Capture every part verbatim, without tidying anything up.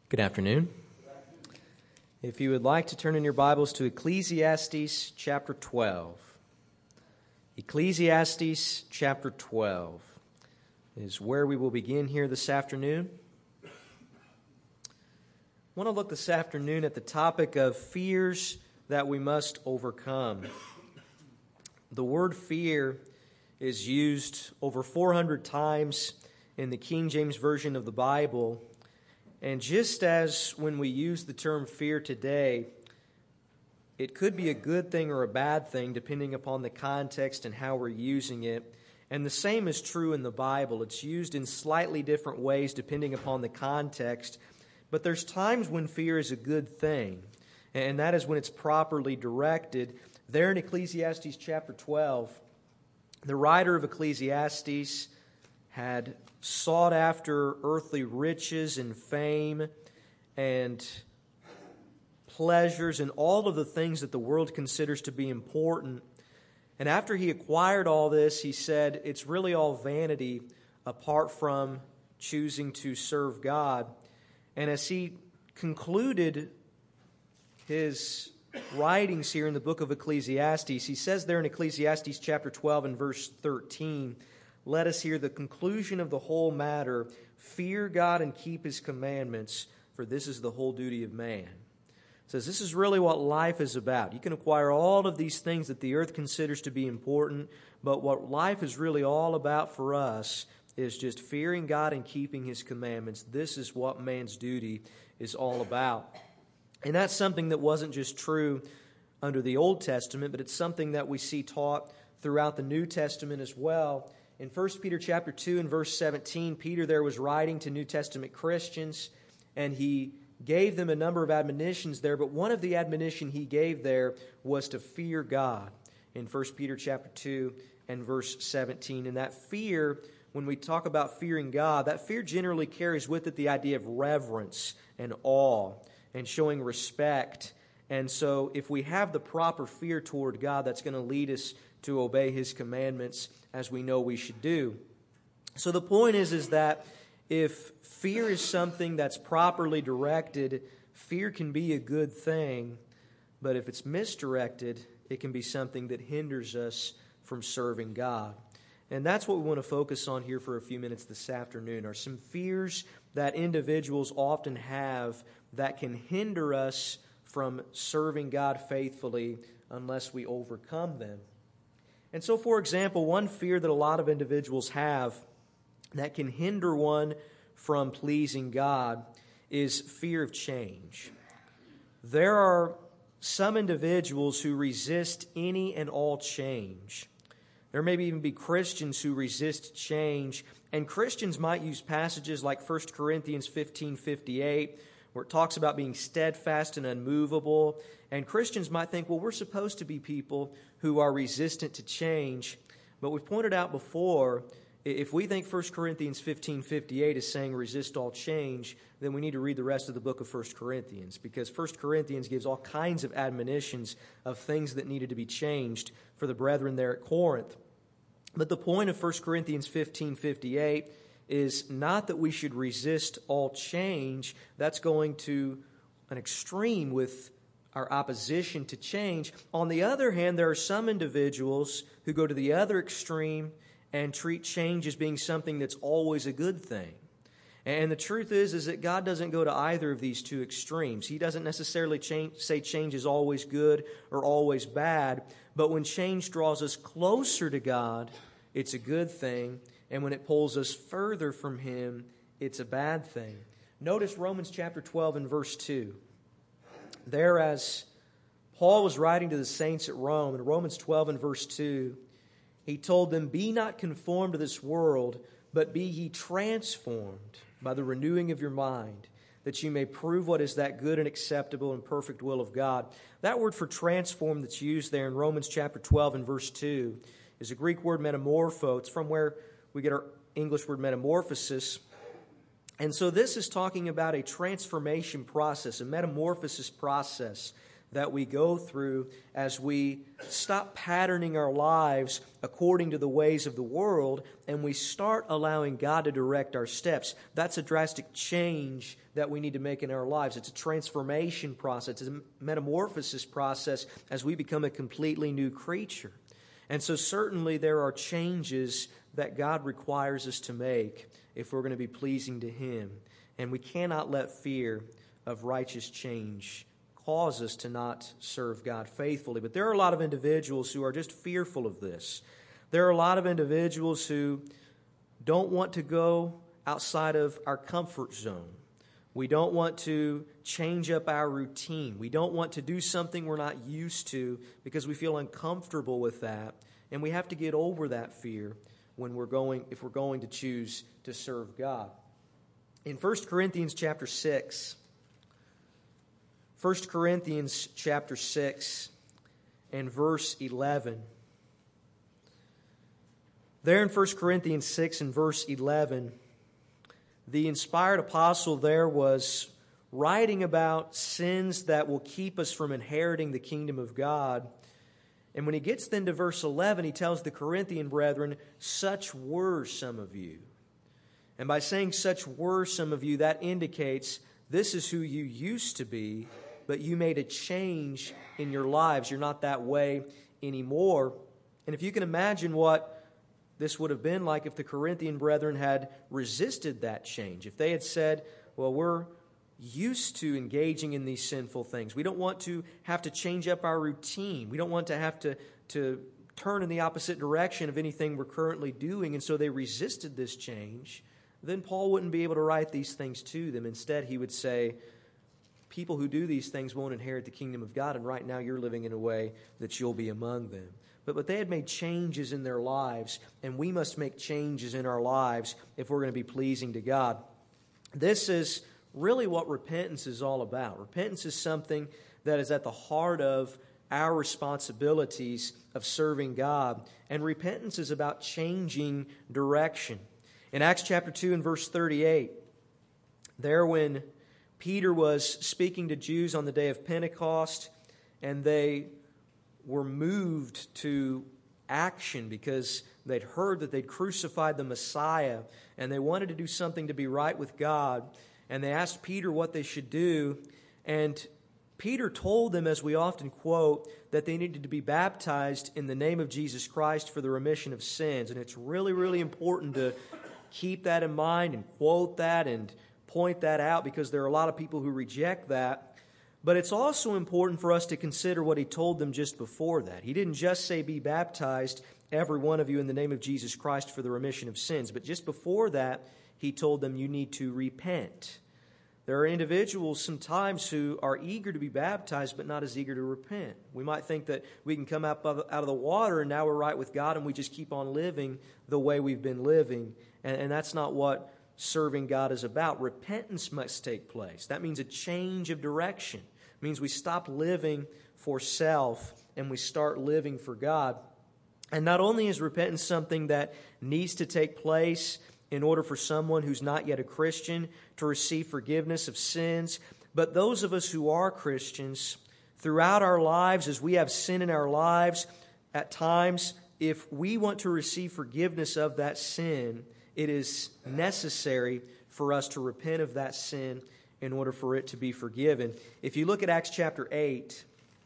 Good afternoon. If you would like to turn in your Bibles to Ecclesiastes chapter twelve. Ecclesiastes chapter twelve is where we will begin here this afternoon. I want to look this afternoon at the topic of fears that we must overcome. The word fear is used over four hundred times in the King James Version of the Bible. And just as when we use the term fear today, it could be a good thing or a bad thing depending upon the context and how we're using it. And the same is true in the Bible. It's used in slightly different ways depending upon the context. But there's times when fear is a good thing, and that is when it's properly directed. There in Ecclesiastes chapter twelve, the writer of Ecclesiastes had sought after earthly riches and fame and pleasures and all of the things that the world considers to be important. And after he acquired all this, he said, it's really all vanity apart from choosing to serve God. And as he concluded his writings here in the book of Ecclesiastes, he says there in Ecclesiastes chapter twelve and verse thirteen, let us hear the conclusion of the whole matter. Fear God and keep His commandments, for this is the whole duty of man. It says this is really what life is about. You can acquire all of these things that the earth considers to be important, but what life is really all about for us is just fearing God and keeping His commandments. This is what man's duty is all about. And that's something that wasn't just true under the Old Testament, but it's something that we see taught throughout the New Testament as well. In First Peter chapter two and verse seventeen, Peter there was writing to New Testament Christians, and he gave them a number of admonitions there, but one of the admonition he gave there was to fear God in First Peter chapter two and verse seventeen. And that fear, when we talk about fearing God, that fear generally carries with it the idea of reverence and awe and showing respect. And so if we have the proper fear toward God, that's going to lead us to obey His commandments as we know we should do. So the point is, is that if fear is something that's properly directed, fear can be a good thing. But if it's misdirected, it can be something that hinders us from serving God. And that's what we want to focus on here for a few minutes this afternoon, are some fears that individuals often have that can hinder us from serving God faithfully unless we overcome them. And so, for example, one fear that a lot of individuals have that can hinder one from pleasing God is fear of change. There are some individuals who resist any and all change. There may even be Christians who resist change, and Christians might use passages like First Corinthians fifteen fifty-eight, where it talks about being steadfast and unmovable. And Christians might think, well, we're supposed to be people who are resistant to change. But we've pointed out before, if we think First Corinthians fifteen fifty-eight is saying resist all change, then we need to read the rest of the book of First Corinthians, because First Corinthians gives all kinds of admonitions of things that needed to be changed for the brethren there at Corinth. But the point of First Corinthians fifteen fifty-eight is not that we should resist all change. That's going to an extreme with our opposition to change. On the other hand, there are some individuals who go to the other extreme and treat change as being something that's always a good thing. And the truth is, is that God doesn't go to either of these two extremes. He doesn't necessarily change, say change is always good or always bad, but when change draws us closer to God, it's a good thing. And when it pulls us further from Him, it's a bad thing. Notice Romans chapter twelve and verse two. There, as Paul was writing to the saints at Rome, in Romans twelve and verse two, he told them, be not conformed to this world, but be ye transformed by the renewing of your mind, that you may prove what is that good and acceptable and perfect will of God. That word for transform that's used there in Romans chapter twelve and verse two is a Greek word metamorpho. It's from where we get our English word metamorphosis. And so this is talking about a transformation process, a metamorphosis process that we go through as we stop patterning our lives according to the ways of the world and we start allowing God to direct our steps. That's a drastic change that we need to make in our lives. It's a transformation process. It's a metamorphosis process as we become a completely new creature. And so certainly there are changes that God requires us to make if we're going to be pleasing to Him. And we cannot let fear of righteous change cause us to not serve God faithfully. But there are a lot of individuals who are just fearful of this. There are a lot of individuals who don't want to go outside of our comfort zone. We don't want to change up our routine. We don't want to do something we're not used to because we feel uncomfortable with that. And we have to get over that fear when we're going, if we're going to choose to serve God. In First Corinthians chapter six, First Corinthians chapter six and verse eleven. There in First Corinthians six and verse eleven, the inspired apostle there was writing about sins that will keep us from inheriting the kingdom of God. And when he gets then to verse eleven, he tells the Corinthian brethren, such were some of you. And by saying such were some of you, that indicates this is who you used to be, but you made a change in your lives. You're not that way anymore. And if you can imagine what this would have been like if the Corinthian brethren had resisted that change, if they had said, well, we're used to engaging in these sinful things. We don't want to have to change up our routine. We don't want to have to, to turn in the opposite direction of anything we're currently doing. And so they resisted this change. Then Paul wouldn't be able to write these things to them. Instead, he would say, people who do these things won't inherit the kingdom of God, and right now you're living in a way that you'll be among them. But, but they had made changes in their lives, and we must make changes in our lives if we're going to be pleasing to God. This is really what repentance is all about. Repentance is something that is at the heart of our responsibilities of serving God. And repentance is about changing direction. In Acts chapter two and verse thirty-eight, there when Peter was speaking to Jews on the day of Pentecost, and they were moved to action because they'd heard that they'd crucified the Messiah, and they wanted to do something to be right with God. And they asked Peter what they should do. And Peter told them, as we often quote, that they needed to be baptized in the name of Jesus Christ for the remission of sins. And it's really, really important to keep that in mind and quote that and point that out, because there are a lot of people who reject that. But it's also important for us to consider what he told them just before that. He didn't just say, be baptized, every one of you, in the name of Jesus Christ for the remission of sins. But just before that, he told them, you need to repent. There are individuals sometimes who are eager to be baptized, but not as eager to repent. We might think that we can come out of, out of the water and now we're right with God, and we just keep on living the way we've been living. And, and that's not what serving God is about. Repentance must take place. That means a change of direction. It means we stop living for self and we start living for God. And not only is repentance something that needs to take place in order for someone who's not yet a Christian to receive forgiveness of sins, but those of us who are Christians, throughout our lives, as we have sin in our lives, at times, if we want to receive forgiveness of that sin, it is necessary for us to repent of that sin in order for it to be forgiven. If you look at Acts chapter eight,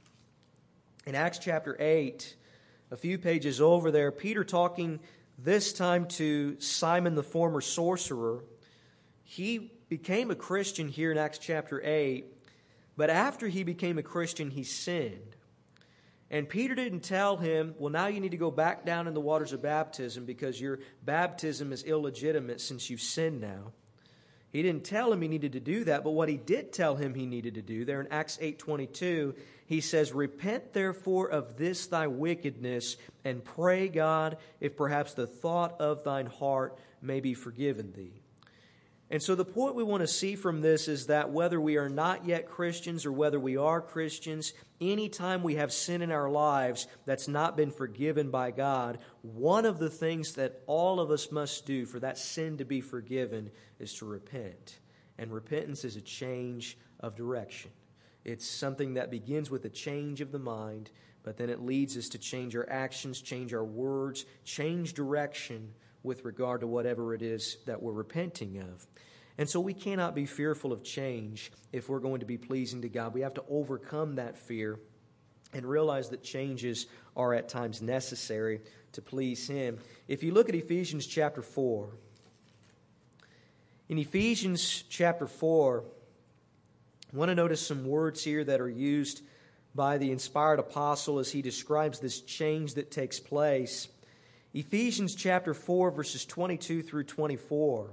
in Acts chapter eight, a few pages over there, Peter talking this time to Simon the former sorcerer. He became a Christian here in Acts chapter eight, but after he became a Christian, he sinned. And Peter didn't tell him, well, now you need to go back down in the waters of baptism because your baptism is illegitimate since you've sinned now. He didn't tell him he needed to do that, but what he did tell him he needed to do, there in Acts eight twenty-two, he says, repent therefore of this thy wickedness, and pray God, if perhaps the thought of thine heart may be forgiven thee. And so the point we want to see from this is that whether we are not yet Christians or whether we are Christians, anytime we have sin in our lives that's not been forgiven by God, one of the things that all of us must do for that sin to be forgiven is to repent. And repentance is a change of direction. It's something that begins with a change of the mind, but then it leads us to change our actions, change our words, change direction with regard to whatever it is that we're repenting of. And so we cannot be fearful of change if we're going to be pleasing to God. We have to overcome that fear and realize that changes are at times necessary to please Him. If you look at Ephesians chapter four, in Ephesians chapter four, I want to notice some words here that are used by the inspired apostle as he describes this change that takes place. Ephesians chapter four, verses twenty-two through twenty-four.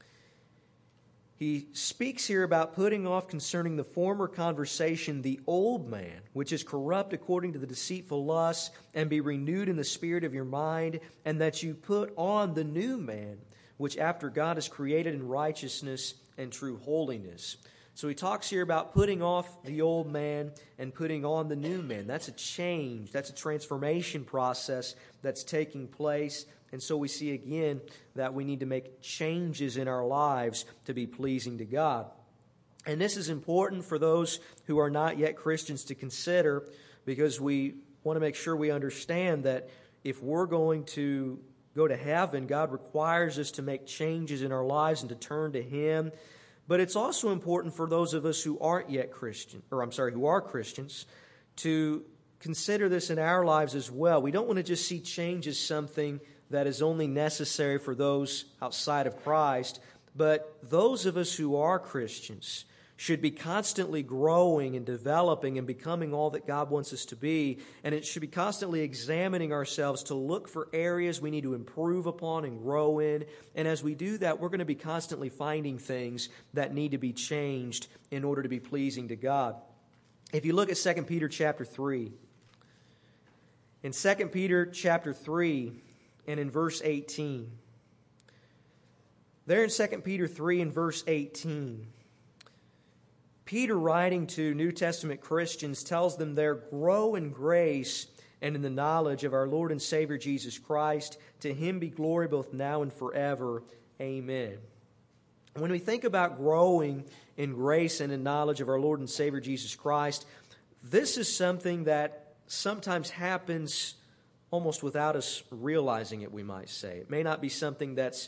He speaks here about putting off concerning the former conversation the old man, which is corrupt according to the deceitful lusts, and be renewed in the spirit of your mind, and that you put on the new man, which after God is created in righteousness and true holiness. So he talks here about putting off the old man and putting on the new man. That's a change. That's a transformation process that's taking place. And so we see again that we need to make changes in our lives to be pleasing to God. And this is important for those who are not yet Christians to consider, because we want to make sure we understand that if we're going to go to heaven, God requires us to make changes in our lives and to turn to Him. But it's also important for those of us who aren't yet Christian, or I'm sorry, who are Christians, to consider this in our lives as well. We don't want to just see change as something that is only necessary for those outside of Christ, but those of us who are Christians should be constantly growing and developing and becoming all that God wants us to be, and it should be constantly examining ourselves to look for areas we need to improve upon and grow in. And as we do that, we're going to be constantly finding things that need to be changed in order to be pleasing to God. If you look at Second Peter chapter three, in Second Peter chapter three, and in verse eighteen. There in Second Peter three and verse eighteen, Peter, writing to New Testament Christians, tells them there, grow in grace and in the knowledge of our Lord and Savior Jesus Christ. To Him be glory both now and forever. Amen. When we think about growing in grace and in knowledge of our Lord and Savior Jesus Christ, this is something that sometimes happens almost without us realizing it, we might say. It may not be something that's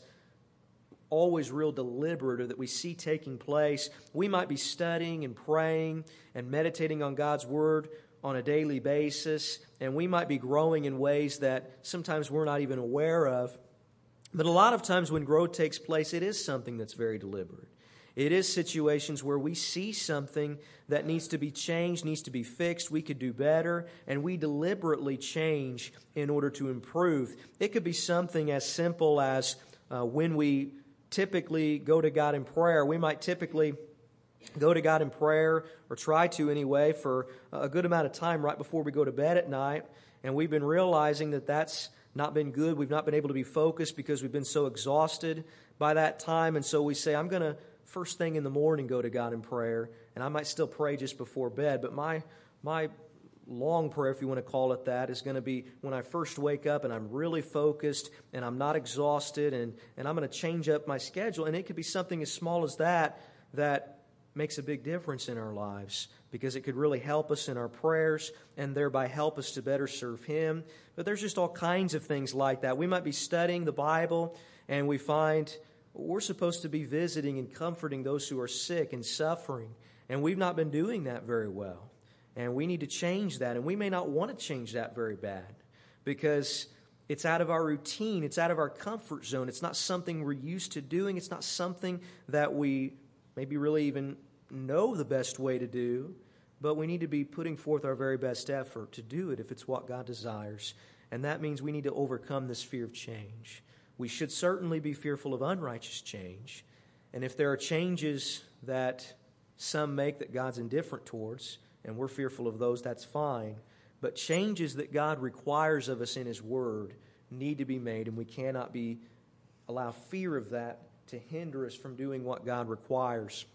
always real deliberate or that we see taking place. We might be studying and praying and meditating on God's Word on a daily basis, and we might be growing in ways that sometimes we're not even aware of. But a lot of times when growth takes place, it is something that's very deliberate. It is situations where we see something that needs to be changed, needs to be fixed, we could do better, and we deliberately change in order to improve. It could be something as simple as uh, when we typically go to God in prayer. We might typically go to God in prayer, or try to anyway, for a good amount of time right before we go to bed at night, and we've been realizing that that's not been good. We've not been able to be focused because we've been so exhausted by that time, and so we say, I'm going to first thing in the morning go to God in prayer, and I might still pray just before bed, but my my long prayer, if you want to call it that, is going to be when I first wake up and I'm really focused and I'm not exhausted, and, and I'm going to change up my schedule. And it could be something as small as that that makes a big difference in our lives, because it could really help us in our prayers and thereby help us to better serve Him. But there's just all kinds of things like that. We might be studying the Bible and we find we're supposed to be visiting and comforting those who are sick and suffering, and we've not been doing that very well. And we need to change that, and we may not want to change that very bad because it's out of our routine, it's out of our comfort zone. It's not something we're used to doing. It's not something that we maybe really even know the best way to do, but we need to be putting forth our very best effort to do it if it's what God desires. And that means we need to overcome this fear of change. We should certainly be fearful of unrighteous change. And if there are changes that some make that God's indifferent towards, and we're fearful of those, that's fine. But changes that God requires of us in His Word need to be made, and we cannot be allow fear of that to hinder us from doing what God requires.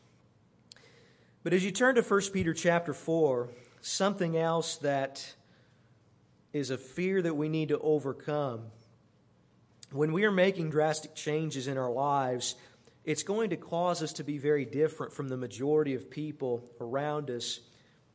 But as you turn to First Peter chapter four, something else that is a fear that we need to overcome. When we are making drastic changes in our lives, it's going to cause us to be very different from the majority of people around us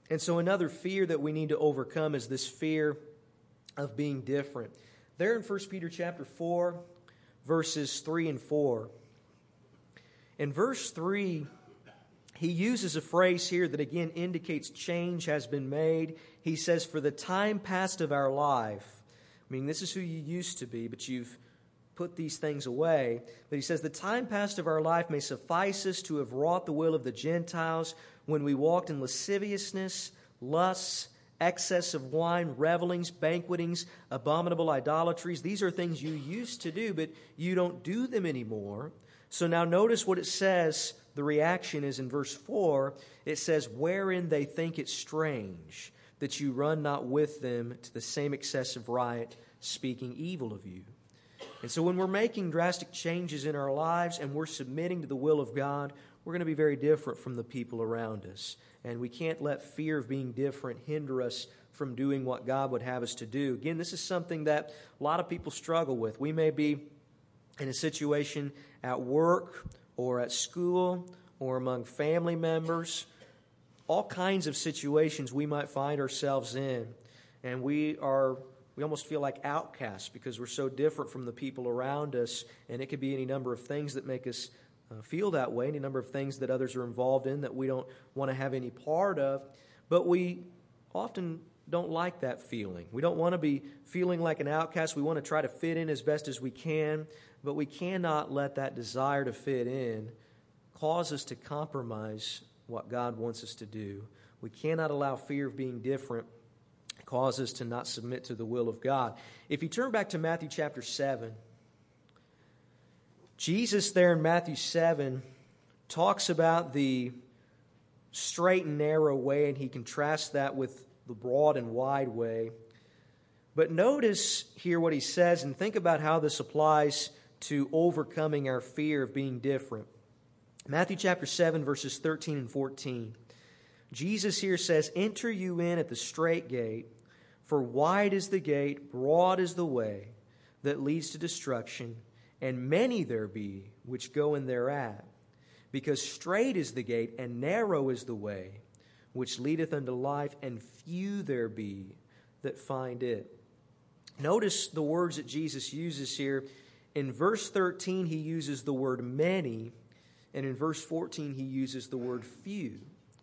And so another fear that we need to overcome is this fear of being different. There in First Peter chapter four, verses three and four. In verse three, he uses a phrase here that again indicates change has been made. He says, for the time past of our life, I mean, this is who you used to be, but you've put these things away. But he says, the time past of our life may suffice us to have wrought the will of the Gentiles when we walked in lasciviousness, lusts, excess of wine, revelings, banquetings, abominable idolatries. These are things you used to do, but you don't do them anymore. So now notice what it says. The reaction is in verse four. It says, wherein they think it strange that you run not with them to the same excessive riot, speaking evil of you. And so when we're making drastic changes in our lives and we're submitting to the will of God, we're going to be very different from the people around us. And we can't let fear of being different hinder us from doing what God would have us to do. Again, this is something that a lot of people struggle with. We may be in a situation at work or at school or among family members, all kinds of situations we might find ourselves in. And we are we almost feel like outcasts because we're so different from the people around us. And it could be any number of things that make us uh, feel that way, any number of things that others are involved in that we don't want to have any part of. But we often don't like that feeling. We don't want to be feeling like an outcast. We want to try to fit in as best as we can. But we cannot let that desire to fit in cause us to compromise what God wants us to do. We cannot allow fear of being different cause us to not submit to the will of God. If you turn back to Matthew chapter seven, Jesus there in Matthew seven talks about the straight and narrow way, and he contrasts that with the broad and wide way. But notice here what he says, and think about how this applies to overcoming our fear of being different. Matthew chapter seven, verses thirteen and fourteen. Jesus here says, enter you in at the straight gate, for wide is the gate, broad is the way that leads to destruction, and many there be which go in thereat. Because straight is the gate, and narrow is the way which leadeth unto life, and few there be that find it. Notice the words that Jesus uses here. In verse thirteen, he uses the word many, and in verse fourteen, he uses the word few.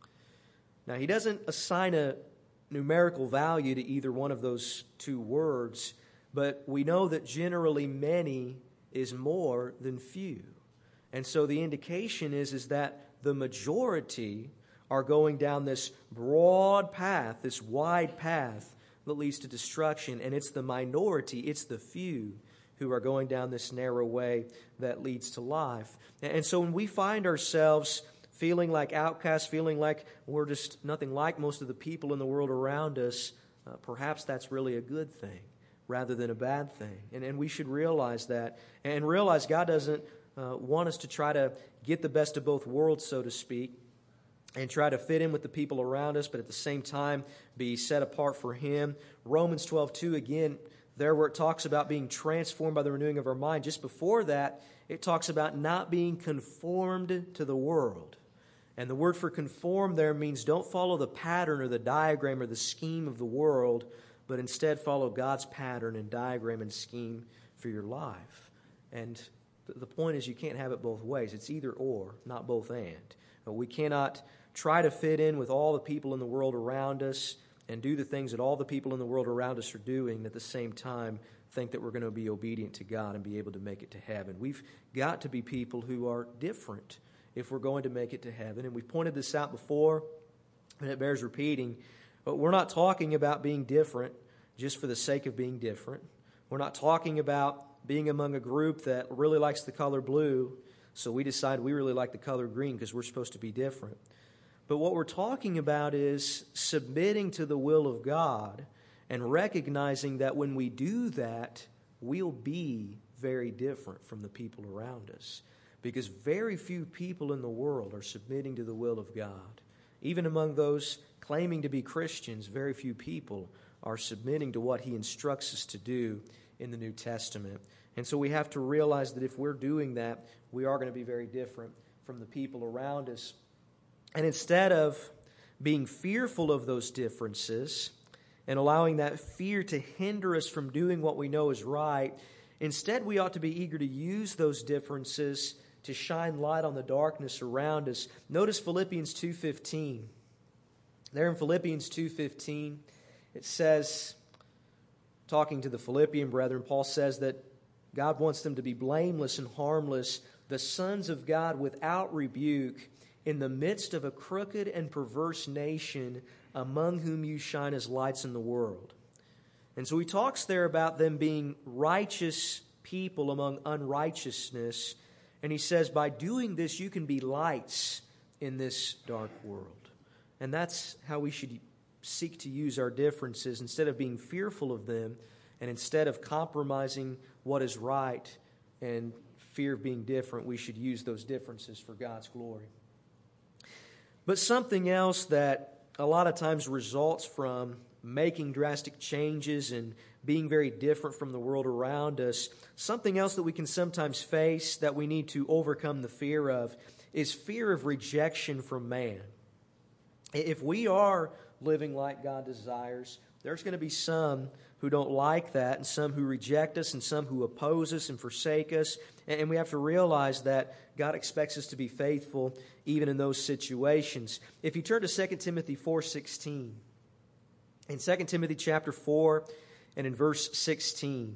Now, he doesn't assign a numerical value to either one of those two words, but we know that generally many is more than few. And so the indication is, is that the majority are going down this broad path, this wide path that leads to destruction, and it's the minority, it's the few who are going down this narrow way that leads to life. And so when we find ourselves feeling like outcasts, feeling like we're just nothing like most of the people in the world around us, uh, perhaps that's really a good thing rather than a bad thing. And, and we should realize that and realize God doesn't uh, want us to try to get the best of both worlds, so to speak, and try to fit in with the people around us, but at the same time be set apart for Him. Romans twelve two, again, there where it talks about being transformed by the renewing of our mind, just before that, it talks about not being conformed to the world. And the word for conform there means don't follow the pattern or the diagram or the scheme of the world, but instead follow God's pattern and diagram and scheme for your life. And the point is you can't have it both ways. It's either or, not both and. We cannot try to fit in with all the people in the world around us and do the things that all the people in the world around us are doing, and at the same time think that we're going to be obedient to God and be able to make it to heaven. We've got to be people who are different if we're going to make it to heaven. And we've pointed this out before, and it bears repeating. But we're not talking about being different just for the sake of being different. We're not talking about being among a group that really likes the color blue, so we decide we really like the color green because we're supposed to be different. But what we're talking about is submitting to the will of God and recognizing that when we do that, we'll be very different from the people around us. Because very few people in the world are submitting to the will of God. Even among those claiming to be Christians, very few people are submitting to what He instructs us to do in the New Testament. And so we have to realize that if we're doing that, we are going to be very different from the people around us. And instead of being fearful of those differences and allowing that fear to hinder us from doing what we know is right. Instead, we ought to be eager to use those differences to shine light on the darkness around us. Notice Philippians two fifteen. There in Philippians two fifteen, it says, talking to the Philippian brethren, Paul says that God wants them to be blameless and harmless, the sons of God without rebuke, in the midst of a crooked and perverse nation, among whom you shine as lights in the world. And so he talks there about them being righteous people among unrighteousness. And he says, by doing this, you can be lights in this dark world. And that's how we should seek to use our differences, instead of being fearful of them, and instead of compromising what is right and fear of being different, we should use those differences for God's glory. But something else that a lot of times results from making drastic changes and being very different from the world around us, something else that we can sometimes face that we need to overcome the fear of, is fear of rejection from man. If we are living like God desires, there's going to be some who don't like that, and some who reject us, and some who oppose us and forsake us. And we have to realize that God expects us to be faithful even in those situations. If you turn to Second Timothy four sixteen, in Second Timothy chapter four and in verse sixteen,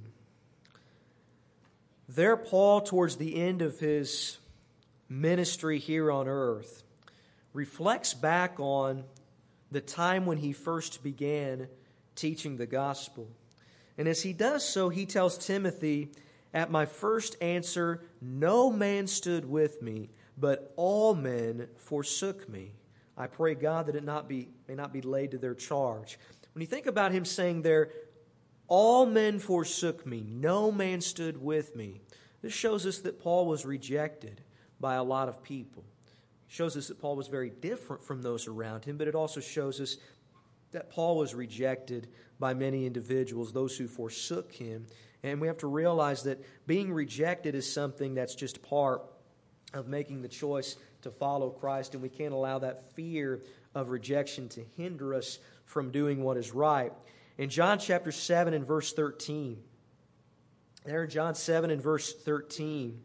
there Paul, towards the end of his ministry here on earth, reflects back on the time when he first began teaching the gospel. And as he does so, he tells Timothy, at my first answer, no man stood with me, but all men forsook me. I pray God that it not be, may not be laid to their charge. When you think about him saying there, all men forsook me, no man stood with me, this shows us that Paul was rejected by a lot of people. It shows us that Paul was very different from those around him, but it also shows us that Paul was rejected by many individuals, those who forsook him. And we have to realize that being rejected is something that's just part of making the choice to follow Christ, and we can't allow that fear of rejection to hinder us from doing what is right. In John chapter seven and verse thirteen, there in John seven and verse thirteen,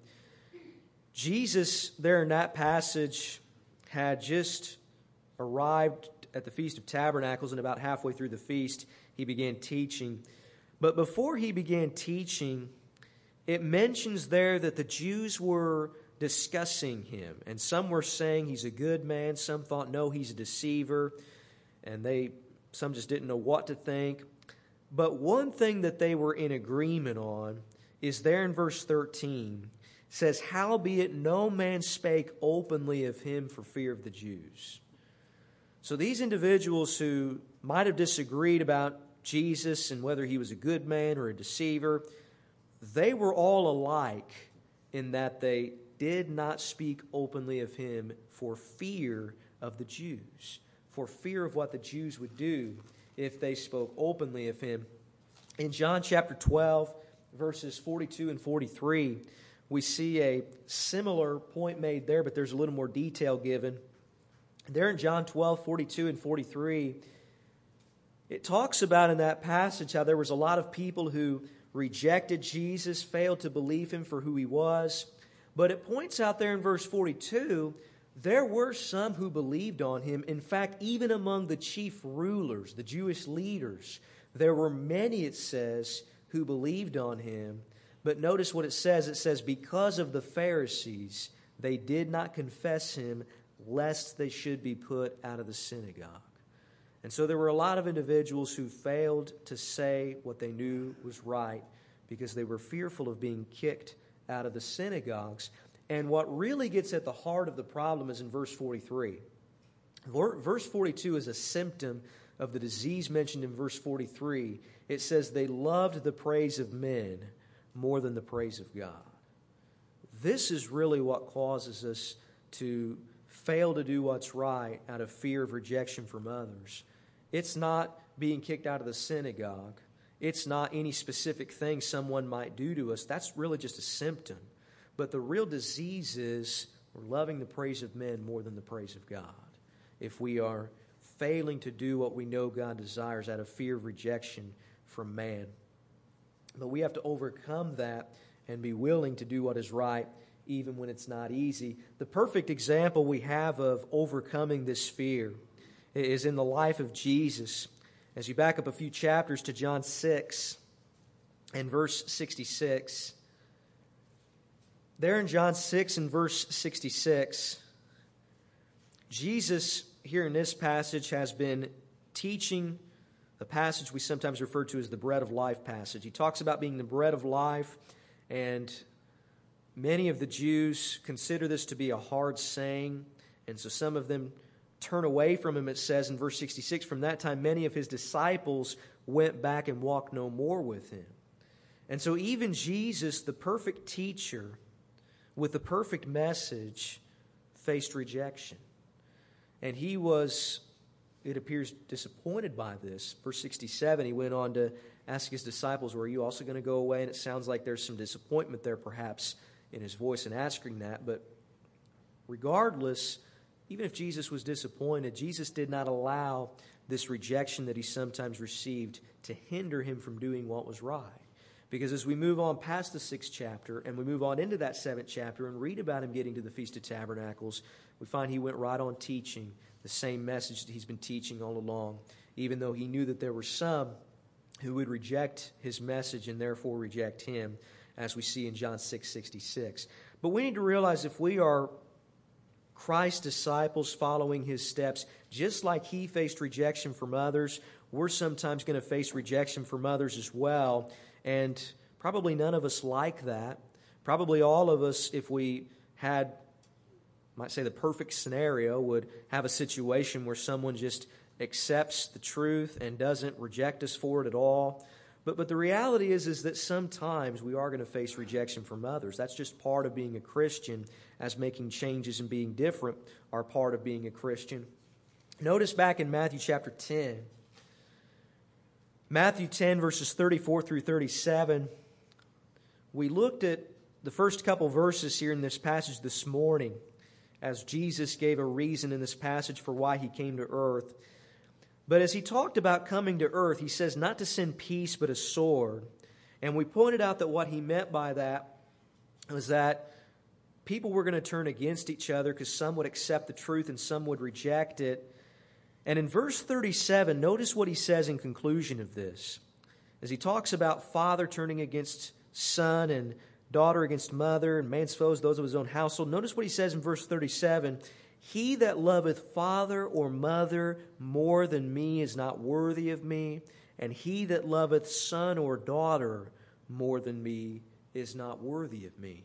Jesus there in that passage had just arrived at the Feast of Tabernacles, and about halfway through the feast, he began teaching. But before he began teaching, it mentions there that the Jews were discussing him. And some were saying he's a good man. Some thought, no, he's a deceiver. And they, some just didn't know what to think. But one thing that they were in agreement on is there in verse thirteen. It says, howbeit no man spake openly of him for fear of the Jews. So these individuals who might have disagreed about Jesus and whether he was a good man or a deceiver, they were all alike in that they did not speak openly of him for fear of the Jews, for fear of what the Jews would do if they spoke openly of him. In John chapter twelve, verses forty-two and forty-three, we see a similar point made there, but there's a little more detail given. There in John twelve, forty-two and forty-three, it talks about in that passage how there was a lot of people who rejected Jesus, failed to believe him for who he was. But it points out there in verse forty-two, there were some who believed on him. In fact, even among the chief rulers, the Jewish leaders, there were many, it says, who believed on him. But notice what it says. It says, because of the Pharisees, they did not confess him, lest they should be put out of the synagogue. And so there were a lot of individuals who failed to say what they knew was right because they were fearful of being kicked out of the synagogues. And what really gets at the heart of the problem is in verse forty-three. Verse forty-two is a symptom of the disease mentioned in verse forty-three. It says they loved the praise of men more than the praise of God. This is really what causes us to fail to do what's right out of fear of rejection from others. It's not being kicked out of the synagogue. It's not any specific thing someone might do to us. That's really just a symptom. But the real disease is we're loving the praise of men more than the praise of God. If we are failing to do what we know God desires out of fear of rejection from man. But we have to overcome that and be willing to do what is right even when it's not easy. The perfect example we have of overcoming this fear is in the life of Jesus. As you back up a few chapters to John six and verse sixty-six. There in John six and verse sixty-six, Jesus, here in this passage, has been teaching the passage we sometimes refer to as the bread of life passage. He talks about being the bread of life, and many of the Jews consider this to be a hard saying, and so some of them turn away from him, it says in verse sixty-six. From that time, many of his disciples went back and walked no more with him. And so even Jesus, the perfect teacher, with the perfect message, faced rejection. And he was, it appears, disappointed by this. Verse sixty-seven, he went on to ask his disciples, were you also going to go away? And it sounds like there's some disappointment there perhaps in his voice in asking that. But regardless, even if Jesus was disappointed, Jesus did not allow this rejection that he sometimes received to hinder him from doing what was right. Because as we move on past the sixth chapter and we move on into that seventh chapter and read about him getting to the Feast of Tabernacles, we find he went right on teaching the same message that he's been teaching all along, even though he knew that there were some who would reject his message and therefore reject him, as we see in John six sixty-six. But we need to realize if we are Christ's disciples following his steps, just like he faced rejection from others, we're sometimes going to face rejection from others as well. And probably none of us like that. Probably all of us, if we had, might say the perfect scenario, would have a situation where someone just accepts the truth and doesn't reject us for it at all. But but the reality is, is that sometimes we are going to face rejection from others. That's just part of being a Christian, as making changes and being different are part of being a Christian. Notice back in Matthew chapter ten. Matthew ten, verses thirty-four through thirty-seven. We looked at the first couple verses here in this passage this morning, as Jesus gave a reason in this passage for why he came to earth. But as he talked about coming to earth, he says not to send peace but a sword. And we pointed out that what he meant by that was that people were going to turn against each other because some would accept the truth and some would reject it. And in verse thirty-seven, notice what he says in conclusion of this. As he talks about father turning against son and daughter against mother and man's foes, those of his own household. Notice what he says in verse thirty-seven. He that loveth father or mother more than me is not worthy of me, and he that loveth son or daughter more than me is not worthy of me.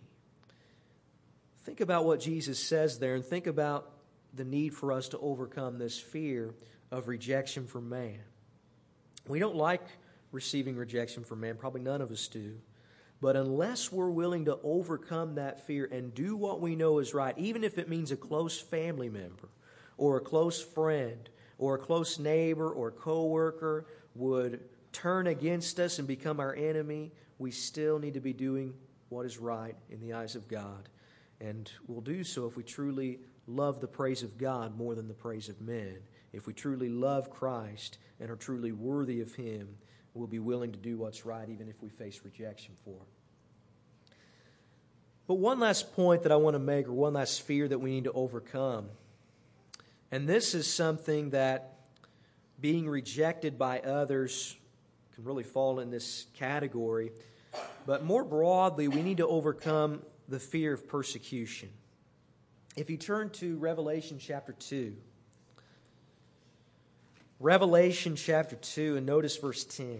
Think about what Jesus says there, and think about the need for us to overcome this fear of rejection from man. We don't like receiving rejection from man. Probably none of us do. But unless we're willing to overcome that fear and do what we know is right, even if it means a close family member or a close friend or a close neighbor or coworker would turn against us and become our enemy, we still need to be doing what is right in the eyes of God. And we'll do so if we truly love the praise of God more than the praise of men. If we truly love Christ and are truly worthy of Him, we'll be willing to do what's right even if we face rejection for it. But one last point that I want to make, or one last fear that we need to overcome, and this is something that being rejected by others can really fall in this category, but more broadly, we need to overcome the fear of persecution. If you turn to Revelation chapter two, Revelation chapter two, and notice verse ten.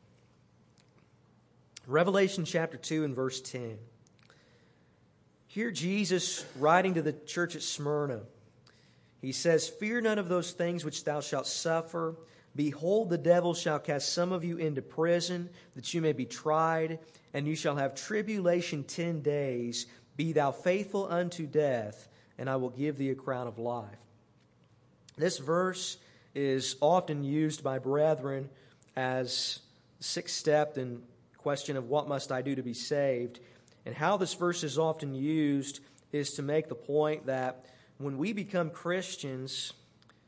Revelation chapter two and verse ten. Here Jesus, writing to the church at Smyrna, he says, "Fear none of those things which thou shalt suffer. Behold, the devil shall cast some of you into prison, that you may be tried, and you shall have tribulation ten days. Be thou faithful unto death, and I will give thee a crown of life." This verse is often used by brethren as the sixth step in question of what must I do to be saved. And how this verse is often used is to make the point that when we become Christians,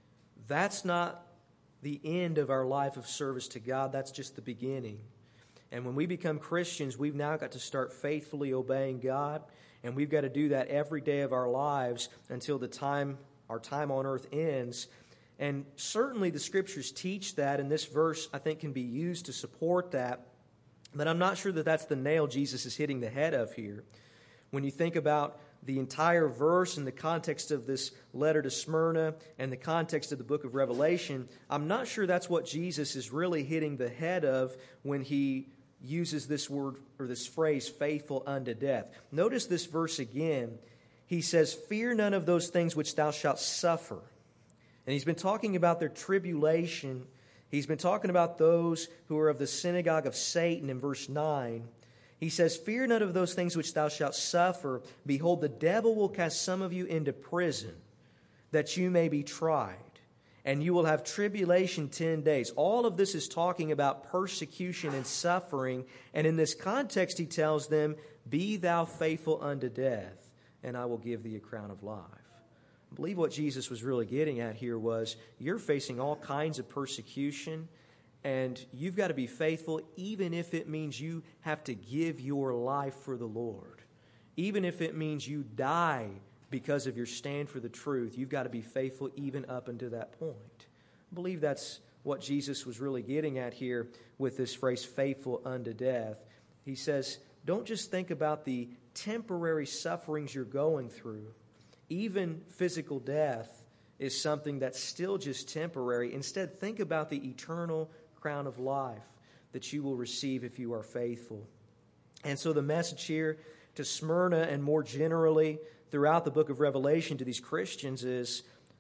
that's not the end of our life of service to God. That's just the beginning. And when we become Christians, we've now got to start faithfully obeying God, and we've got to do that every day of our lives until the time our time on earth ends. And certainly the Scriptures teach that, and this verse, I think, can be used to support that. But I'm not sure that that's the nail Jesus is hitting the head of here. When you think about the entire verse in the context of this letter to Smyrna and the context of the book of Revelation, I'm not sure that's what Jesus is really hitting the head of when he uses this word or this phrase, faithful unto death. Notice this verse again. He says, fear none of those things which thou shalt suffer. And he's been talking about their tribulation. He's been talking about those who are of the synagogue of Satan in verse nine. He says, fear none of those things which thou shalt suffer. Behold, the devil will cast some of you into prison, that you may be tried. And you will have tribulation ten days. All of this is talking about persecution and suffering. And in this context, he tells them, be thou faithful unto death, and I will give thee a crown of life. I believe what Jesus was really getting at here was, you're facing all kinds of persecution, and you've got to be faithful even if it means you have to give your life for the Lord. Even if it means you die because of your stand for the truth, you've got to be faithful even up until that point. I believe that's what Jesus was really getting at here with this phrase, faithful unto death. He says, don't just think about the temporary sufferings you're going through. Even physical death is something that's still just temporary. Instead, think about the eternal crown of life that you will receive if you are faithful. And so the message here to Smyrna and more generally throughout the book of Revelation to these Christians is,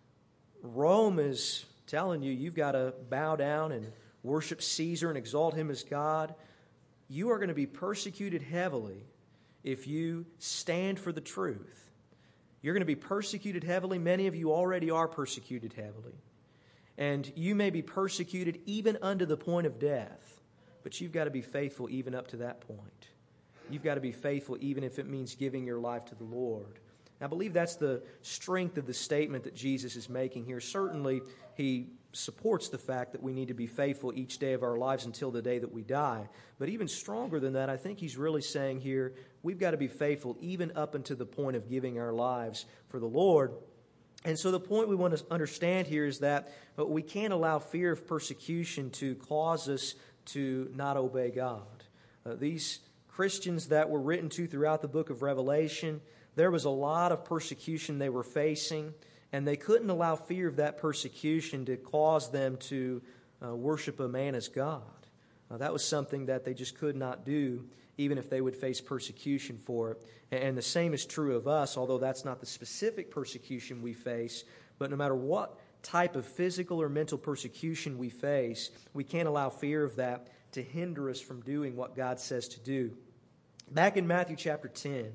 Rome is telling you you've got to bow down and worship Caesar and exalt him as God. You are going to be persecuted heavily if you stand for the truth. You're going to be persecuted heavily. Many of you already are persecuted heavily. And you may be persecuted even unto the point of death. But you've got to be faithful even up to that point. You've got to be faithful even if it means giving your life to the Lord. I believe that's the strength of the statement that Jesus is making here. Certainly, he supports the fact that we need to be faithful each day of our lives until the day that we die. But even stronger than that, I think he's really saying here, we've got to be faithful even up until the point of giving our lives for the Lord. And so the point we want to understand here is that we can't allow fear of persecution to cause us to not obey God. Uh, these Christians that were written to throughout the book of Revelation, there was a lot of persecution they were facing, and they couldn't allow fear of that persecution to cause them to uh, worship a man as God. Uh, that was something that they just could not do, even if they would face persecution for it. And the same is true of us, although that's not the specific persecution we face. But no matter what type of physical or mental persecution we face, we can't allow fear of that to hinder us from doing what God says to do. Back in Matthew chapter ten,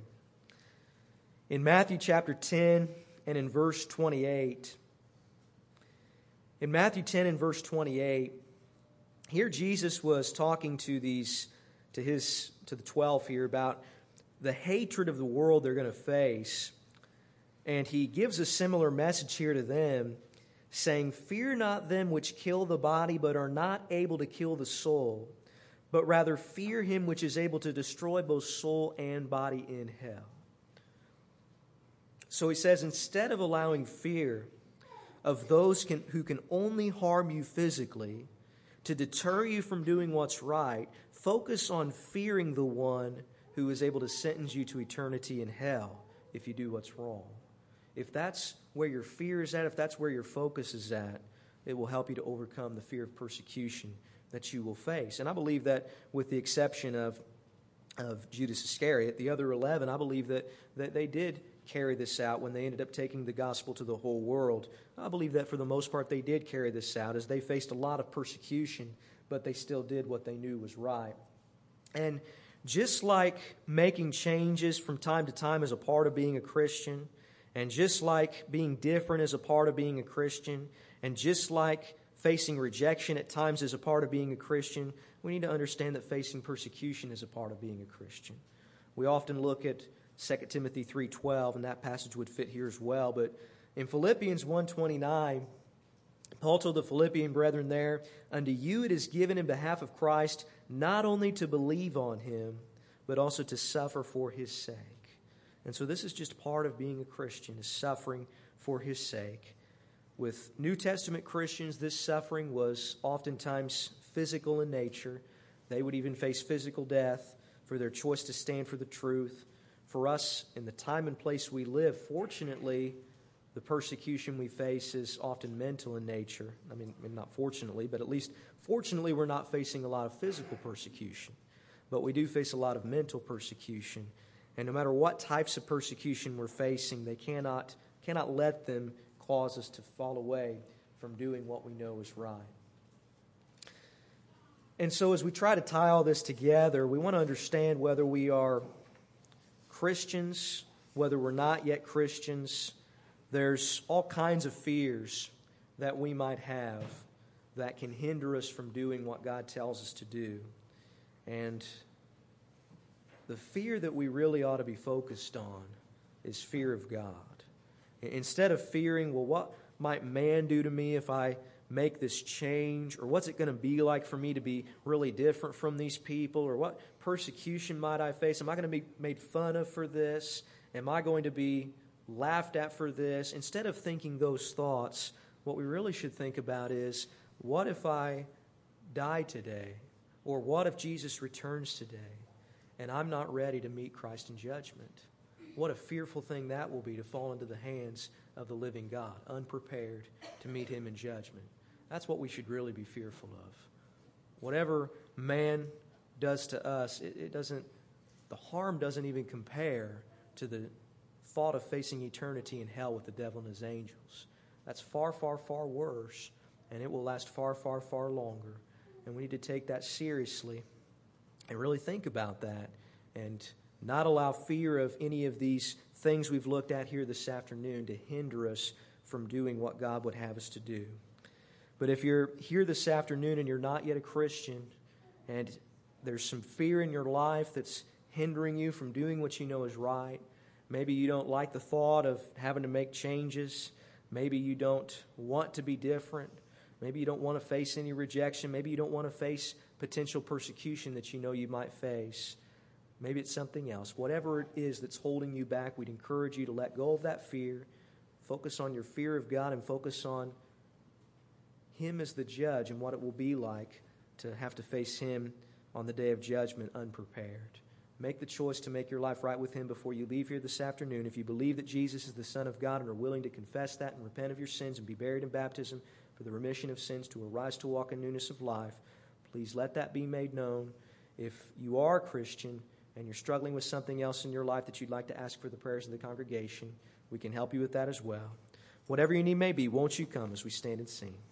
in Matthew chapter ten and in verse twenty-eight, in Matthew ten and verse twenty-eight, here Jesus was talking to these, to his, to the twelve here about the hatred of the world they're going to face. And he gives a similar message here to them, saying, fear not them which kill the body, but are not able to kill the soul, but rather fear him which is able to destroy both soul and body in hell. So he says, instead of allowing fear of those can, who can only harm you physically to deter you from doing what's right, focus on fearing the one who is able to sentence you to eternity in hell if you do what's wrong. If that's where your fear is at, if that's where your focus is at, it will help you to overcome the fear of persecution that you will face. And I believe that with the exception of, of Judas Iscariot, the other eleven, I believe that, that they did carry this out when they ended up taking the gospel to the whole world. I believe that for the most part they did carry this out as they faced a lot of persecution, but they still did what they knew was right. And just like making changes from time to time is a part of being a Christian, and just like being different is a part of being a Christian, and just like facing rejection at times is a part of being a Christian, we need to understand that facing persecution is a part of being a Christian. We often look at Second Timothy three twelve, and that passage would fit here as well. But in Philippians one twenty-nine, Paul told the Philippian brethren there, "Unto you it is given in behalf of Christ not only to believe on him, but also to suffer for his sake." And so this is just part of being a Christian, is suffering for his sake. With New Testament Christians, this suffering was oftentimes physical in nature. They would even face physical death for their choice to stand for the truth. For us, in the time and place we live, fortunately, the persecution we face is often mental in nature. I mean, not fortunately, but at least fortunately, we're not facing a lot of physical persecution. But we do face a lot of mental persecution. And no matter what types of persecution we're facing, they cannot, cannot let them cause us to fall away from doing what we know is right. And so as we try to tie all this together, we want to understand whether we are Christians, whether we're not yet Christians. There's all kinds of fears that we might have that can hinder us from doing what God tells us to do. And the fear that we really ought to be focused on is fear of God. Instead of fearing, well, what might man do to me if I make this change? Or what's it going to be like for me to be really different from these people? Or what persecution might I face? Am I going to be made fun of for this? Am I going to be laughed at for this? Instead of thinking those thoughts, what we really should think about is, what if I die today? Or what if Jesus returns today and I'm not ready to meet Christ in judgment? What a fearful thing that will be, to fall into the hands of the living God, unprepared to meet Him in judgment. That's what we should really be fearful of. Whatever man does to us, it, it doesn't, the harm doesn't even compare to the thought of facing eternity in hell with the devil and his angels. That's far, far, far worse, and it will last far, far, far longer. And we need to take that seriously and really think about that and not allow fear of any of these things we've looked at here this afternoon to hinder us from doing what God would have us to do. But if you're here this afternoon and you're not yet a Christian, and there's some fear in your life that's hindering you from doing what you know is right, maybe you don't like the thought of having to make changes, maybe you don't want to be different, maybe you don't want to face any rejection, maybe you don't want to face potential persecution that you know you might face. Maybe it's something else. Whatever it is that's holding you back, we'd encourage you to let go of that fear, focus on your fear of God, and focus on Him as the judge and what it will be like to have to face Him on the day of judgment unprepared. Make the choice to make your life right with Him before you leave here this afternoon. If you believe that Jesus is the Son of God and are willing to confess that and repent of your sins and be buried in baptism for the remission of sins to arise to walk in newness of life, please let that be made known. If you are a Christian and you're struggling with something else in your life that you'd like to ask for the prayers of the congregation, we can help you with that as well. Whatever your need may be, won't you come as we stand and sing?